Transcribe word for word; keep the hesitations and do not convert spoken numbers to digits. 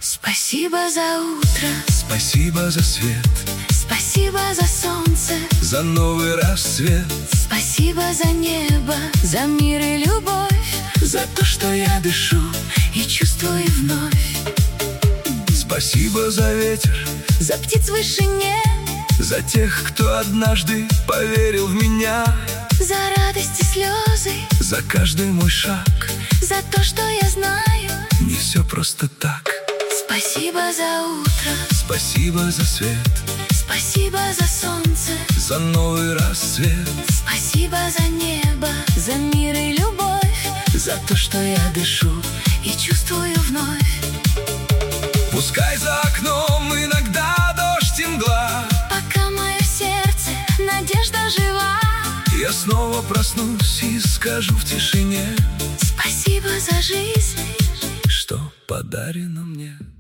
Спасибо за утро, Спасибо за свет, спасибо за солнце, за новый рассвет, спасибо за небо, за мир и любовь, за то, что я дышу. и чувствую вновь. Спасибо за ветер, За птиц в вышине, за тех, кто однажды поверил в меня, за радость и слезы, за каждый мой шаг. за то, что я знаю. Не все просто так. Спасибо за утро, Спасибо за свет, спасибо за солнце, за новый рассвет, спасибо за небо, за мир и любовь, за то, что я дышу. и чувствую вновь. Пускай за окном иногда дождь и мгла, Пока мое сердце, надежда жива. я снова проснусь и скажу в тишине, Спасибо за жизнь, что подарено мне.